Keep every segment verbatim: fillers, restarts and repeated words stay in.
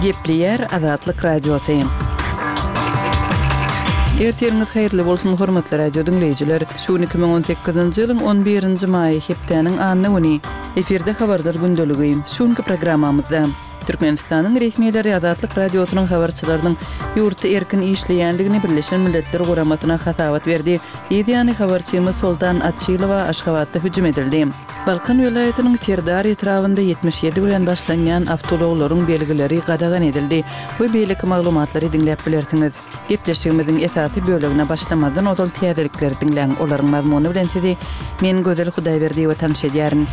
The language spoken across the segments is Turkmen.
Gepleyer Azatlyk Radiosu. Ertiriňiz haýyrly bolsun hormatly radio dinleýijiler. Şu iki bin on sekizinji ýylyň on birinji maý hepdeniň anyny güni eferde habardar gündöligi. Şuňky programmamyzda Türkmenistanyň resmiýetleri Azatlyk Radiosynyň habarçylarynyň ýurtda erkin işleýänligini Birleşen Milletler Guramasyna hatabat berdi. Ýa-ni habarçymyz Sultan Atçylowa Aşgabatda hüjüm edildi. Balkan welaýatynyň Serdar etrafynda yetmiş ýedi bilen başlanýan awtologlaryň belgileri gadagan edildi. Bu beýleki maglumatlary dinläp bilersiňiz. Gepleşigimiziň esasy bölümine başlamadan ozal täzelikleri dinläň. Olaryň mazmuny bilen sizi men Gözel Hudaýberdi we tanış edýärin.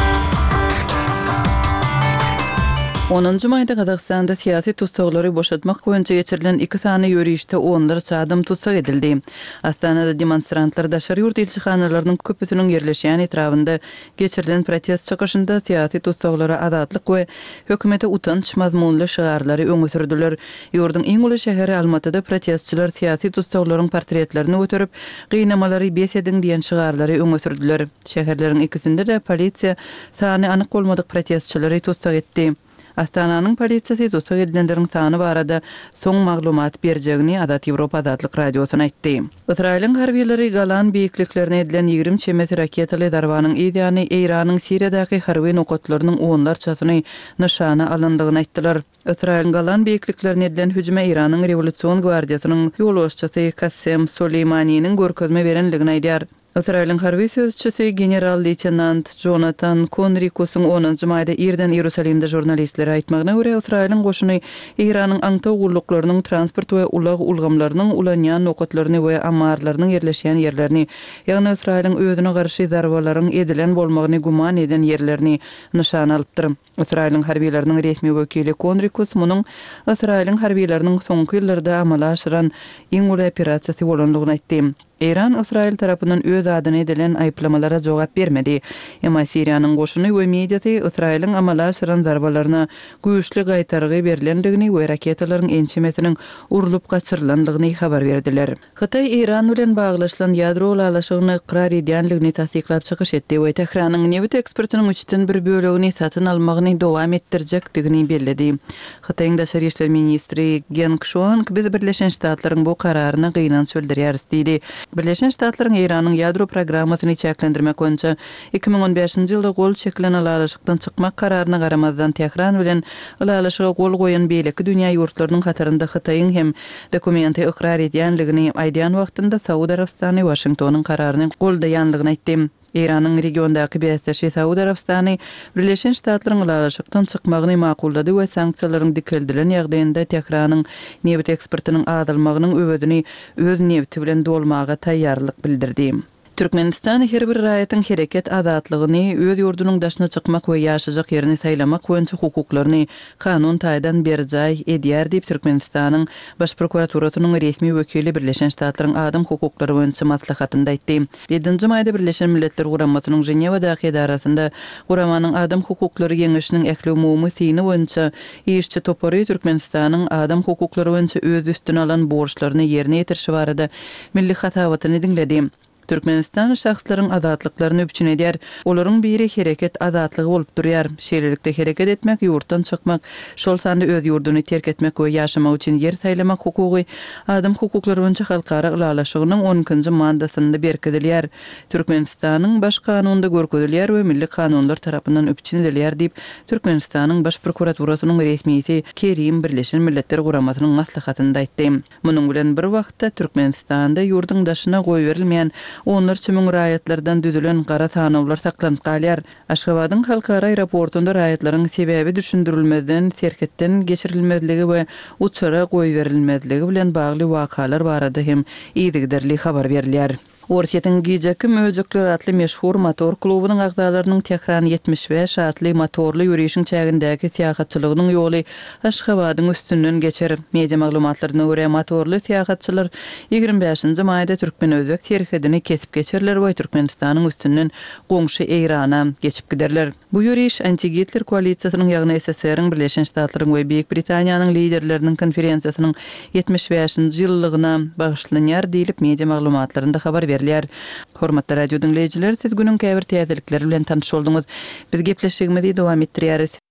onuncu maýda Gazagstanda siyasi tutsaklary boşatmak boýunça geçirilen iki sany ýörüşde onlarça adam tutsak edildi. Astanada demonstrantlar daşary ýurt elçixanalarynyň köpüsiniň ýerleşýän etrafynda geçirilen protest çykyşynda siyasi tutsaklary azatlyk we hökümete utanç mazmunly şygarlary öňe sürdiler. Ýurdun iň uly şäheri Almatyda protestçiler siyasi tutsaklaryň portretlerini götürüp gynamaları bes ediň diýen şygarlary öňe sürdiler. Şäherleriň ikisinde de polisiýa sany anyk bolmadyk protestçileri tutsak etdi. Astananyň polisiýasy tutsak edilenleriň sany barada soň maglumat berjegini Azat Ýewropa Azatlyk Radiosyna aýtdy. Israýlyň harbiýleri Galan beýikliklerine edilen ýigrim çemeti raketaly darbanyň ýa-ni Eýranyň Siriýadaky harby nokatlarynyň onlarçasyny nyşana alyndygyny aýtdylar. Israýlyň Galan beýikliklerine edilen hüjüme Eýranyň Rewolýusiýon gwardiýasynyň ýolbaşçysy Qassem Soleymanyň görkezme berenligini aýdýar. Israýlyň harby sözçüsi general-leytenant Jonathan Conricusyň onuncu maýda Irden Ýerusalimde jurnalistlere aýtmagyna görä Israýlyň goşuny Eýranyň aňta ugulluklarının transport we ulag ulgamlarynyň ulanýan nokatlaryny we ammarlarynyň ýerleşýän ýerlerini, ýagny Israýlyň özüne garşy darbalaryň edilen bolmagyny guman eden ýerlerini nyşana alypdyr. Israýlyň harbiýleriniň resmi wekili Conricus munyň Israýlyň harbiýleriniň soňky ýyllarda amala aşyran iň uly operasiýasy bolanlygyny aýtdy. Eýran Israýl tarapyndan öz adyny edilen aýplamalara jogap bermedi. Emma Siriýanyň goşuny we mediasy Israýlyň amala aşyran darbalaryna güýçli gaýtargy berilendigini we raketalaryň ençemesiniň urulup gaçyrylandygyny habar berdiler. Hytaý Eýran bilen baglaşylan ýadro ulaşygyny ikrar edýänligini tasdiklap çykyş etdi we Tehranyň newit eksportynyň üçten bir bölegini satyn almagyny dowam etdirjekdigini bellädi. Hytaýyň daşary işler ministri Geng Shuang biz Birleşen Ştatlaryň bu kararyna gynanç bildirýär diýdi. Birleşen Ştatlaryň Eýranyň ýadro programmasyny çäklendirmek boýunça iki bin on beşinji ýylda gol çekilen alalaşykdan çykmak kararyna garamazdan Tehran bilen alalaşyga gol goýan beýleki dünýä ýurtlarynyň hatarynda Hytaýyň hem dokumenti ikrar edýänligini aýdýan wagtynda Saudy Arabistany Washingtonyň kararyny goldaýanlygyny aýtdy. Eýranyň regiondaky beýleşi Saudy Arabistany Birleşen Ştatlaryň alalaşykdan çykmagyny makullady we sanksiýalaryň dikildilen ýagdaýynda Tehranyň newit eksportynyň adalmagynyň öwedini öz newti bilen dolmaga taýýarlyk bildirdi. Türkmenistan her bir raýatyň hereket azatlygyny, öz ýurdunyň daşyna çykmak we ýaşajak ýerini saýlamak boýunça hukuklaryny kanun taýdan berjay edýär diýip Türkmenistanyň baş prokuraturasynyň resmi wekili Birleşen Ştatlaryň adam hukuklary boýunça maslahatynda aýtdy. ýedinji maýda Birleşen Milletler Guramasynyň Jenewadaky edarasynda Guramanyň adam hukuklary geňişiniň ähli umumy syny boýunça işçi topary Türkmenistanyň adam hukuklary boýunça öz üstüne alan borçlaryny ýerine ýetirişi barada milli hatawatyny dinledi. Türkmenistan şahslaryň azatlyklaryny öpçün edýär. Olaryň biri hereket azatlygy bolup durýar. Şeýlelikde hereket etmek, ýurtdan çykmak, şol sanda öz ýurduny terk etmek we ýaşamak üçin ýer saýlamak hukugy adam hukuklary boýunça halkara ulalaşygynyň on ikinji maddasynda berkidilýär. Türkmenistanyň baş kanununda görkezilýär we milli kanunlar tarapyndan öpçün edilýär diýip Türkmenistanyň baş prokuraturasynyň resmiýeti Kerim Birleşen Milletler Guramasynyň maslahatynda aýtdy. Munyň bilen bir wagtda Türkmenistanda ýurduň daşyna goý berilmeýän onlarça müň raýatlardan düzülen gara tanawlar saklanyp galýar. Aşgabatyň halkara aeroportunda raýatlaryň sebebi düşündirilmezden terketden geçirilmezligi we uçara goý berilmezligi bilen bagly wakalar barada hem ýygyderli habar berilýär. Orsiýetiň gijeki möjekler atly meşhur motor klubynyň agzalarynyň Tehran yetmiş beş atly motorly ýürüýüşiň çägindäki syýahatçylygynyň ýoly Aşgabatyň üstünden geçer. Media maglumatlaryna görä motorly syýahatçylar ýigirmi beşinji maýda Türkmen-özbek terhedini kesip geçerler we Türkmenistanyň üstünden goňşy Eýrana geçip giderler. Bu ýürüýüş anti-Hitler koalisiýasynyň ýagny S S R-iň Birleşen Ştatlaryň we Büyük Britaniýanyň liderleriniň konferensiýasynyň yetmiş beşinji ýyllygyna bagyşlanýar diýilip media maglumatlarynda habar berilýär. Hormatly radio dinleýijiler, siz günüň käbir täzelikleri bilen tanyş boldunuz. Biz gepleşigimizi dowam etdirýäris.